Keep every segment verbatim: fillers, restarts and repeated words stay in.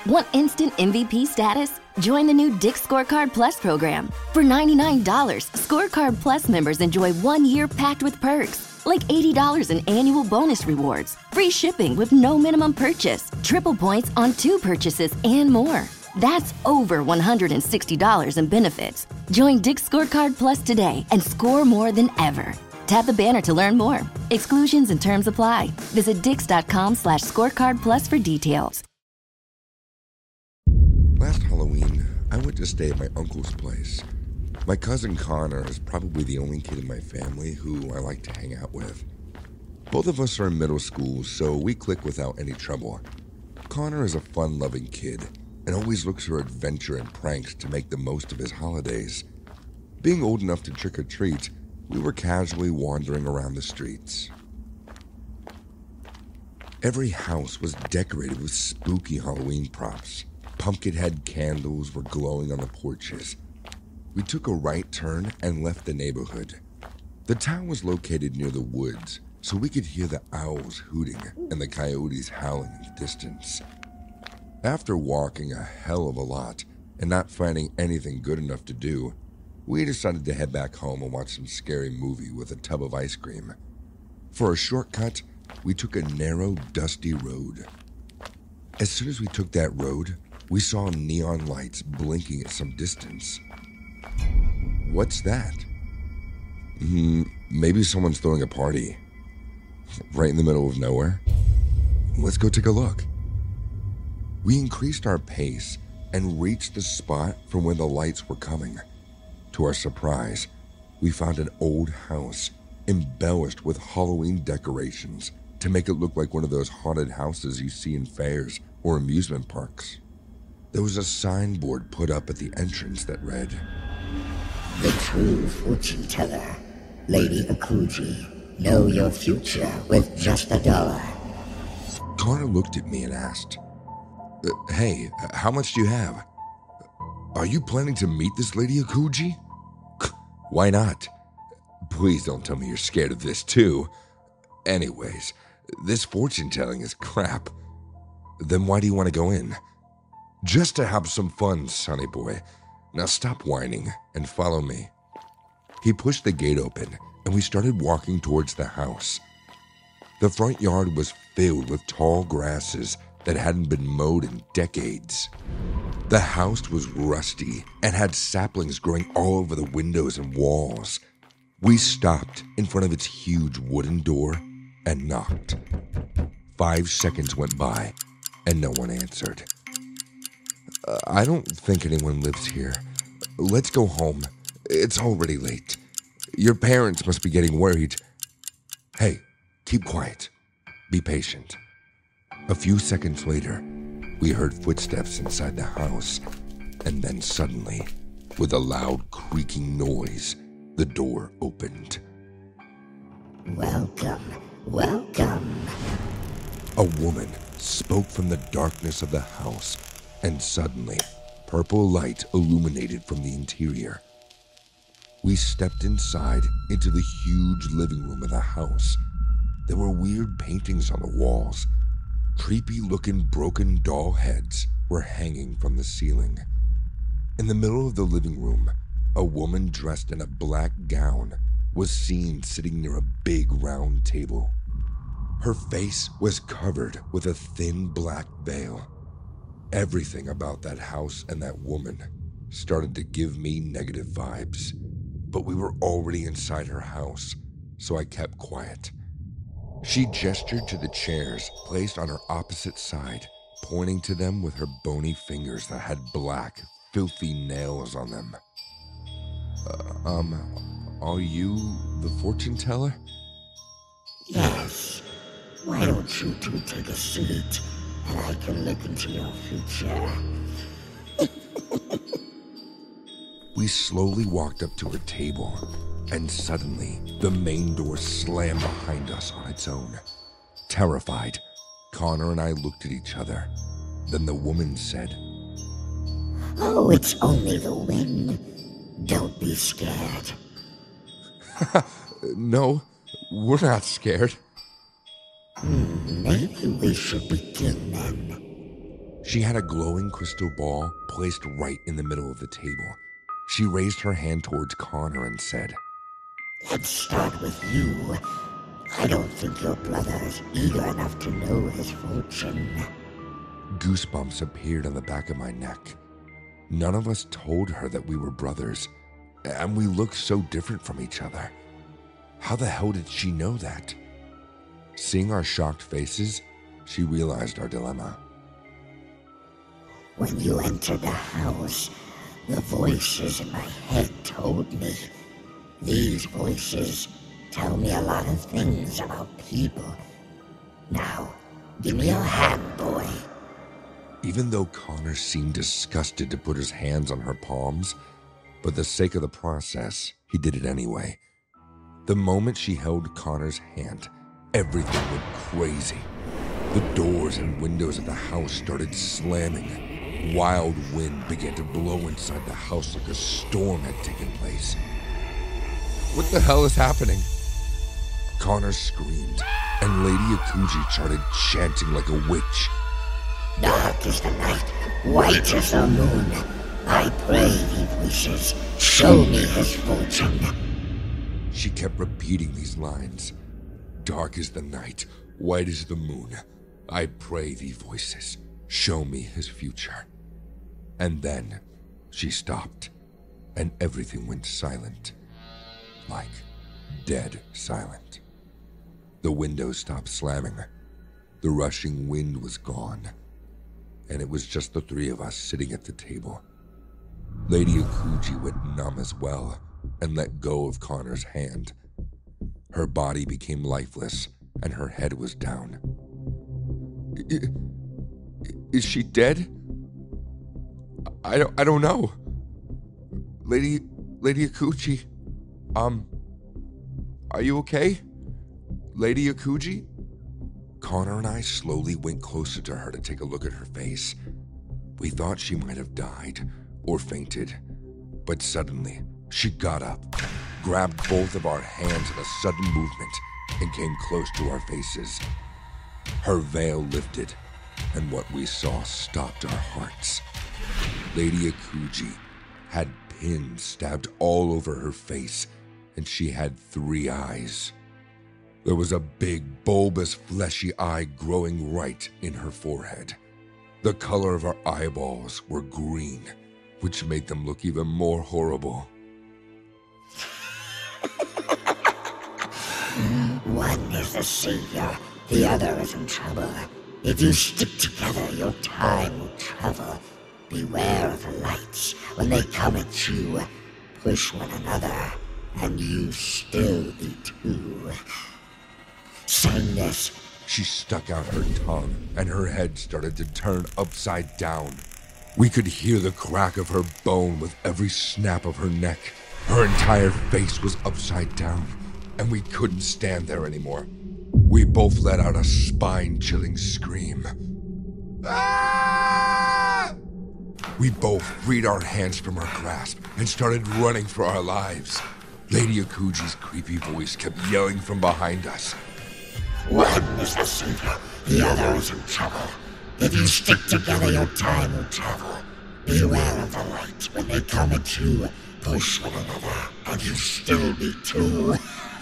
Want instant M V P status? Join the new Dick's Scorecard Plus program. For ninety-nine dollars, Scorecard Plus members enjoy one year packed with perks, like eighty dollars in annual bonus rewards, free shipping with no minimum purchase, triple points on two purchases, and more. That's over one hundred sixty dollars in benefits. Join Dick's Scorecard Plus today and score more than ever. Tap the banner to learn more. Exclusions and terms apply. Visit dix.com slash scorecard plus for details. Last Halloween, I went to stay at my uncle's place. My cousin Connor is probably the only kid in my family who I like to hang out with. Both of us are in middle school, so we click without any trouble. Connor is a fun-loving kid and always looks for adventure and pranks to make the most of his holidays. Being old enough to trick-or-treat, we were casually wandering around the streets. Every house was decorated with spooky Halloween props. Pumpkinhead candles were glowing on the porches. We took a right turn and left the neighborhood. The town was located near the woods, so we could hear the owls hooting and the coyotes howling in the distance. After walking a hell of a lot and not finding anything good enough to do, we decided to head back home and watch some scary movie with a tub of ice cream. For a shortcut, we took a narrow, dusty road. As soon as we took that road, we saw neon lights blinking at some distance. What's that? Hmm, maybe someone's throwing a party. Right in the middle of nowhere? Let's go take a look. We increased our pace and reached the spot from where the lights were coming. To our surprise, we found an old house embellished with Halloween decorations to make it look like one of those haunted houses you see in fairs or amusement parks. There was a signboard put up at the entrance that read, "The true fortune teller, Lady Akuji. Know your future with just a dollar." Connor looked at me and asked, uh, "Hey, how much do you have? Are you planning to meet this Lady Akuji?" "Why not? Please don't tell me you're scared of this too. Anyways, this fortune telling is crap. Then why do you want to go in?" "Just to have some fun, sonny boy. Now stop whining and follow me." He pushed the gate open and we started walking towards the house. The front yard was filled with tall grasses that hadn't been mowed in decades. The house was rusty and had saplings growing all over the windows and walls. We stopped in front of its huge wooden door and knocked. Five seconds went by and no one answered. Uh, I don't think anyone lives here. Let's go home. It's already late. Your parents must be getting worried. Hey, keep quiet. Be patient. A few seconds later, we heard footsteps inside the house, and then suddenly, with a loud creaking noise, the door opened. "Welcome, welcome." A woman spoke from the darkness of the house, and suddenly, purple light illuminated from the interior. We stepped inside into the huge living room of the house. There were weird paintings on the walls. Creepy-looking broken doll heads were hanging from the ceiling. In the middle of the living room, a woman dressed in a black gown was seen sitting near a big round table. Her face was covered with a thin black veil. Everything about that house and that woman started to give me negative vibes, but we were already inside her house, so I kept quiet. She gestured to the chairs placed on her opposite side, pointing to them with her bony fingers that had black, filthy nails on them. Uh, um, are you the fortune teller? Yes. Why don't you two take a seat and I can look into your future? We slowly walked up to her table, and suddenly the main door slammed behind us on its own. Terrified, Connor and I looked at each other. Then the woman said, "Oh, it's only the wind. Don't be scared." "No, we're not scared." Hmm, maybe we should begin then. She had a glowing crystal ball placed right in the middle of the table. She raised her hand towards Connor and said, "Let's start with you. I don't think your brother is eager enough to know his fortune." Goosebumps appeared on the back of my neck. None of us told her that we were brothers, and we looked so different from each other. How the hell did she know that? Seeing our shocked faces, she realized our dilemma. "When you entered the house, the voices in my head told me. These voices tell me a lot of things about people. Now, give me your hand, boy." Even though Connor seemed disgusted to put his hands on her palms, but the sake of the process, he did it anyway. The moment she held Connor's hand, everything went crazy. The doors and windows of the house started slamming. Wild wind began to blow inside the house like a storm had taken place. What the hell is happening? Connor screamed, and Lady Akuji started chanting like a witch. "Dark is the night, white is the moon. I pray thee, voices, show me his fortune." She kept repeating these lines. "Dark is the night, white is the moon. I pray thee, voices, show me his future." And then she stopped, and everything went silent. Like dead silent. The windows stopped slamming. The rushing wind was gone. And it was just the three of us sitting at the table. Lady Akuji went numb as well and let go of Connor's hand. Her body became lifeless and her head was down. Is she dead? I don't, I don't know. Lady, Lady Akuji, um, are you okay? Lady Akuji? Connor and I slowly went closer to her to take a look at her face. We thought she might have died or fainted, but suddenly she got up, grabbed both of our hands in a sudden movement, and came close to our faces. Her veil lifted, and what we saw stopped our hearts. Lady Akuji had pins stabbed all over her face, and she had three eyes. There was a big, bulbous, fleshy eye growing right in her forehead. The color of her eyeballs were green, which made them look even more horrible. "One is the savior, the other is in trouble. If you stick together, your time will travel. Beware of the lights. When they come at you, push one another, and you still be two." Saying this, she stuck out her tongue, and her head started to turn upside down. We could hear the crack of her bone with every snap of her neck. Her entire face was upside down, and we couldn't stand there anymore. We both let out a spine-chilling scream. Ah! We both freed our hands from her grasp and started running for our lives. Lady Akuji's creepy voice kept yelling from behind us. "One is the savior, the other is in trouble. If you stick together, your time will travel. Beware of the light. When they come at you, push one another, and you still be two."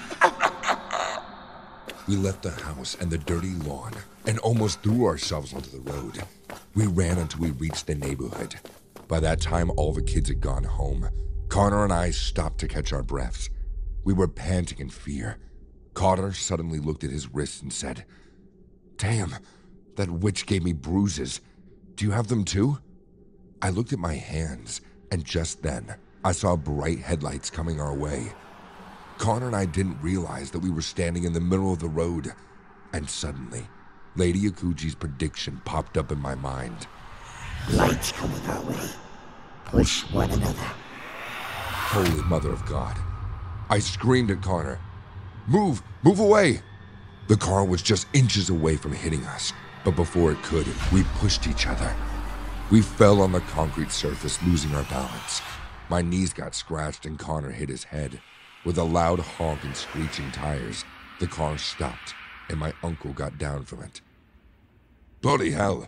We left the house and the dirty lawn and almost threw ourselves onto the road. We ran until we reached the neighborhood. By that time, all the kids had gone home. Connor and I stopped to catch our breaths. We were panting in fear. Connor suddenly looked at his wrists and said, "Damn, that witch gave me bruises. Do you have them too?" I looked at my hands, and just then, I saw bright headlights coming our way. Connor and I didn't realize that we were standing in the middle of the road, and suddenly, Lady Akuji's prediction popped up in my mind. "Lights coming our way. Push one another." Holy Mother of God. I screamed at Connor, "Move! Move away!" The car was just inches away from hitting us, but before it could, we pushed each other. We fell on the concrete surface, losing our balance. My knees got scratched and Connor hit his head. With a loud honk and screeching tires, the car stopped, and my uncle got down from it. "Bloody hell!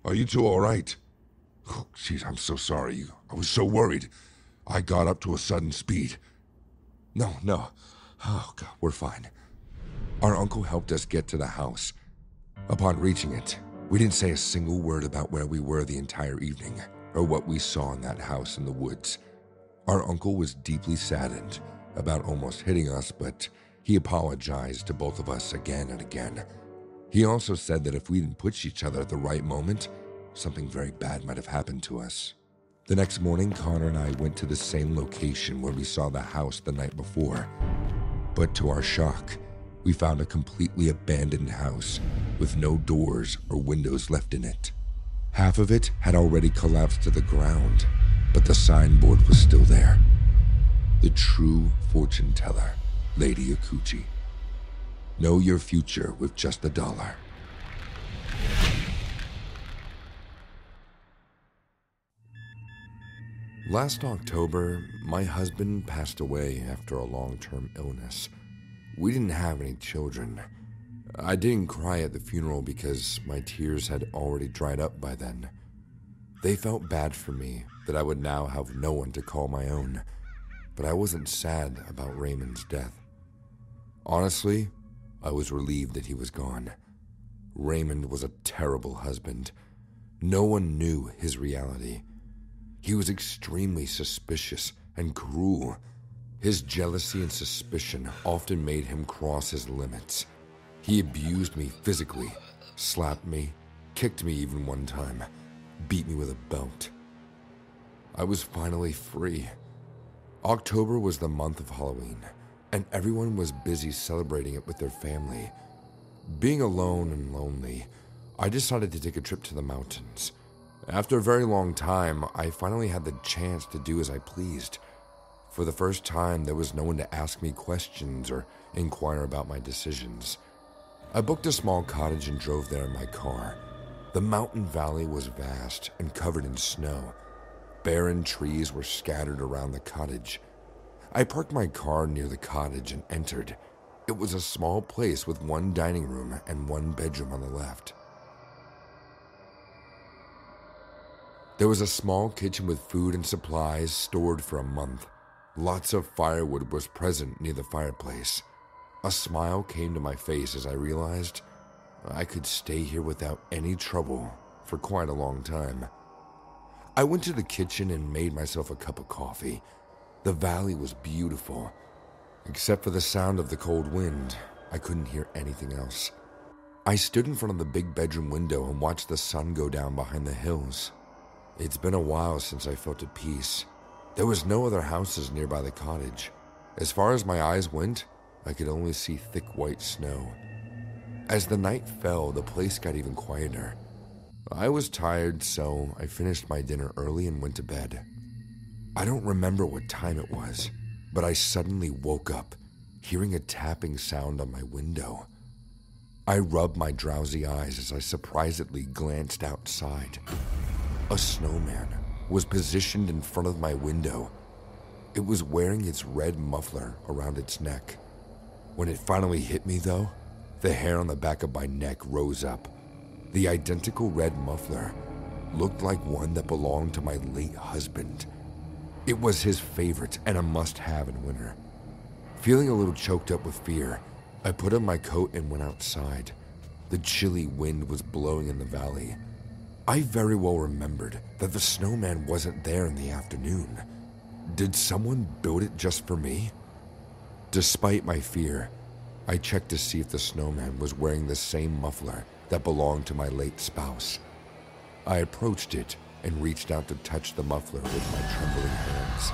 Are you two all right? Oh, jeez, I'm so sorry. I was so worried. I got up to a sudden speed. No, no. Oh, God, we're fine. Our uncle helped us get to the house. Upon reaching it, we didn't say a single word about where we were the entire evening or what we saw in that house in the woods. Our uncle was deeply saddened about almost hitting us, but he apologized to both of us again and again. He also said that if we didn't push each other at the right moment, something very bad might have happened to us. The next morning, Connor and I went to the same location where we saw the house the night before. But to our shock, we found a completely abandoned house with no doors or windows left in it. Half of it had already collapsed to the ground, but the signboard was still there. The true fortune teller, Lady Akuji. Know your future with just a dollar. Last October, my husband passed away after a long-term illness. We didn't have any children. I didn't cry at the funeral because my tears had already dried up by then. They felt bad for me that I would now have no one to call my own, but I wasn't sad about Raymond's death. Honestly, I was relieved that he was gone. Raymond was a terrible husband. No one knew his reality. He was extremely suspicious and cruel. His jealousy and suspicion often made him cross his limits. He abused me physically, slapped me, kicked me even one time, beat me with a belt. I was finally free. October was the month of Halloween, and everyone was busy celebrating it with their family. Being alone and lonely, I decided to take a trip to the mountains. After a very long time, I finally had the chance to do as I pleased. For the first time, there was no one to ask me questions or inquire about my decisions. I booked a small cottage and drove there in my car. The mountain valley was vast and covered in snow. Barren trees were scattered around the cottage. I parked my car near the cottage and entered. It was a small place with one dining room and one bedroom on the left. There was a small kitchen with food and supplies stored for a month. Lots of firewood was present near the fireplace. A smile came to my face as I realized I could stay here without any trouble for quite a long time. I went to the kitchen and made myself a cup of coffee. The valley was beautiful. Except for the sound of the cold wind, I couldn't hear anything else. I stood in front of the big bedroom window and watched the sun go down behind the hills. It's been a while since I felt at peace. There was no other houses nearby the cottage. As far as my eyes went, I could only see thick white snow. As the night fell, the place got even quieter. I was tired, so I finished my dinner early and went to bed. I don't remember what time it was, but I suddenly woke up, hearing a tapping sound on my window. I rubbed my drowsy eyes as I surprisedly glanced outside. A snowman was positioned in front of my window. It was wearing its red muffler around its neck. When it finally hit me, though, the hair on the back of my neck rose up. The identical red muffler looked like one that belonged to my late husband. It was his favorite and a must-have in winter. Feeling a little choked up with fear, I put on my coat and went outside. The chilly wind was blowing in the valley. I very well remembered that the snowman wasn't there in the afternoon. Did someone build it just for me? Despite my fear, I checked to see if the snowman was wearing the same muffler that belonged to my late spouse. I approached it and reached out to touch the muffler with my trembling hands.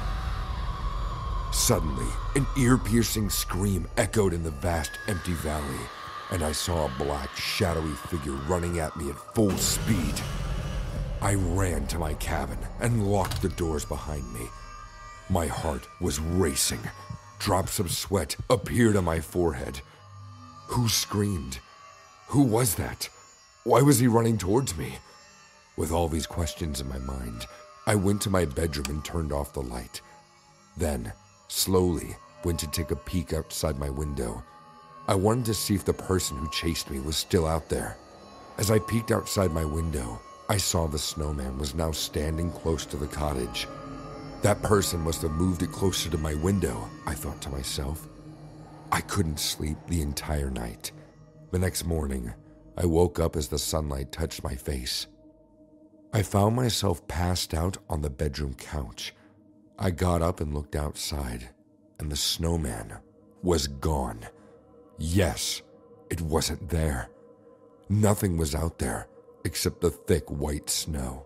Suddenly, an ear-piercing scream echoed in the vast, empty valley, and I saw a black, shadowy figure running at me at full speed. I ran to my cabin and locked the doors behind me. My heart was racing. Drops of sweat appeared on my forehead. Who screamed? Who was that? Why was he running towards me? With all these questions in my mind, I went to my bedroom and turned off the light. Then, slowly, went to take a peek outside my window. I wanted to see if the person who chased me was still out there. As I peeked outside my window, I saw the snowman was now standing close to the cottage. That person must have moved it closer to my window, I thought to myself. I couldn't sleep the entire night. The next morning, I woke up as the sunlight touched my face. I found myself passed out on the bedroom couch. I got up and looked outside, and the snowman was gone. Yes, it wasn't there. Nothing was out there except the thick white snow.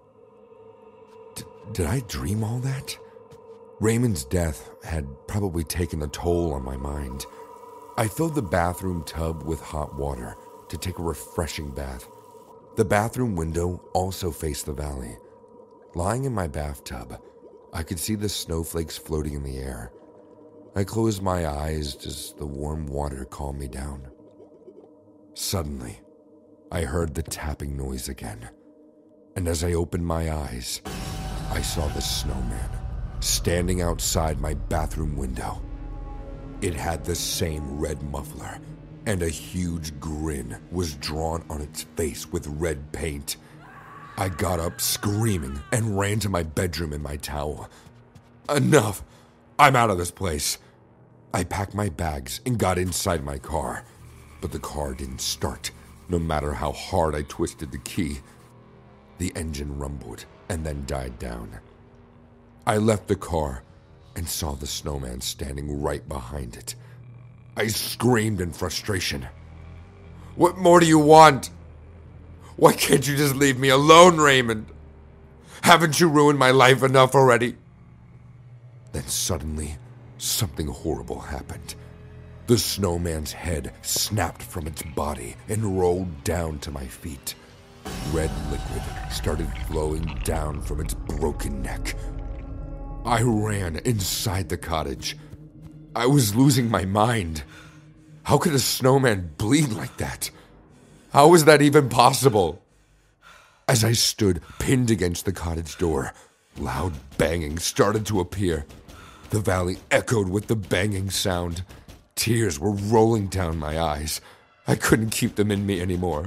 D- did I dream all that? Raymond's death had probably taken a toll on my mind. I filled the bathroom tub with hot water to take a refreshing bath. The bathroom window also faced the valley. Lying in my bathtub, I could see the snowflakes floating in the air. I closed my eyes as the warm water calmed me down. Suddenly, I heard the tapping noise again, and as I opened my eyes, I saw the snowman standing outside my bathroom window. It had the same red muffler, and a huge grin was drawn on its face with red paint. I got up screaming and ran to my bedroom in my towel. Enough! I'm out of this place. I packed my bags and got inside my car, but the car didn't start, no matter how hard I twisted the key. The engine rumbled and then died down. I left the car and saw the snowman standing right behind it. I screamed in frustration. What more do you want? Why can't you just leave me alone, Raymond? Haven't you ruined my life enough already? Then suddenly, something horrible happened. The snowman's head snapped from its body and rolled down to my feet. Red liquid started flowing down from its broken neck. I ran inside the cottage. I was losing my mind. How could a snowman bleed like that? How was that even possible? As I stood pinned against the cottage door, loud banging started to appear. The valley echoed with the banging sound. Tears were rolling down my eyes. I couldn't keep them in me anymore.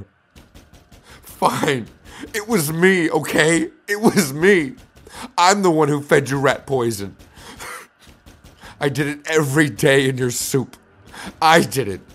Fine. It was me, okay? It was me. I'm the one who fed you rat poison. I did it every day in your soup. I did it.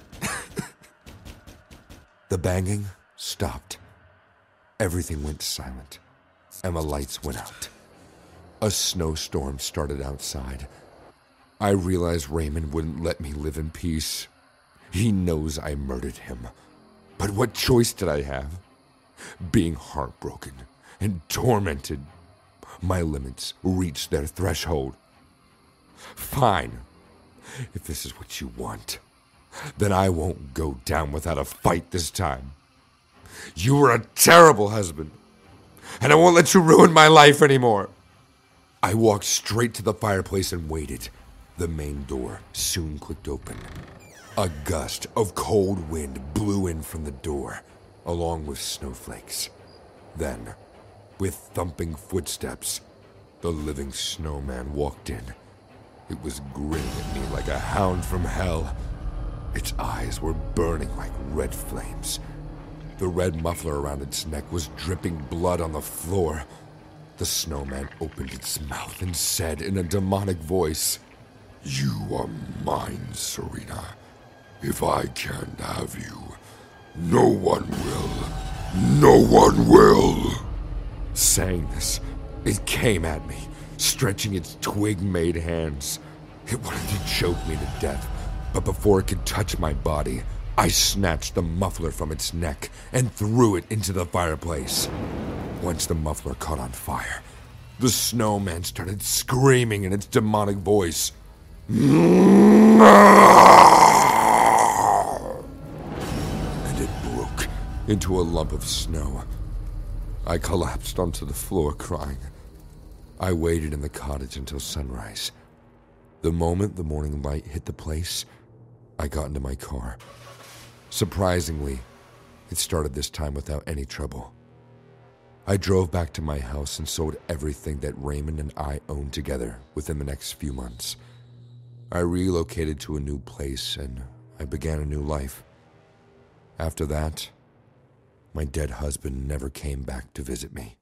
The banging stopped. Everything went silent, and the lights went out. A snowstorm started outside. I realized Raymond wouldn't let me live in peace. He knows I murdered him. But what choice did I have? Being heartbroken and tormented, my limits reached their threshold. Fine. If this is what you want, then I won't go down without a fight this time. You were a terrible husband, and I won't let you ruin my life anymore. I walked straight to the fireplace and waited. The main door soon clicked open. A gust of cold wind blew in from the door, along with snowflakes. Then, with thumping footsteps, the living snowman walked in. It was grinning at me like a hound from hell. Its eyes were burning like red flames. The red muffler around its neck was dripping blood on the floor. The snowman opened its mouth and said in a demonic voice, "You are mine, Serena. If I can't have you, no one will. No one will." Saying this, it came at me, stretching its twig-made hands. It wanted to choke me to death, but before it could touch my body, I snatched the muffler from its neck and threw it into the fireplace. Once the muffler caught on fire, the snowman started screaming in its demonic voice. And it broke into a lump of snow. I collapsed onto the floor crying. I waited in the cottage until sunrise. The moment the morning light hit the place, I got into my car. Surprisingly, it started this time without any trouble. I drove back to my house and sold everything that Raymond and I owned together within the next few months. I relocated to a new place and I began a new life. After that, My dead husband never came back to visit me.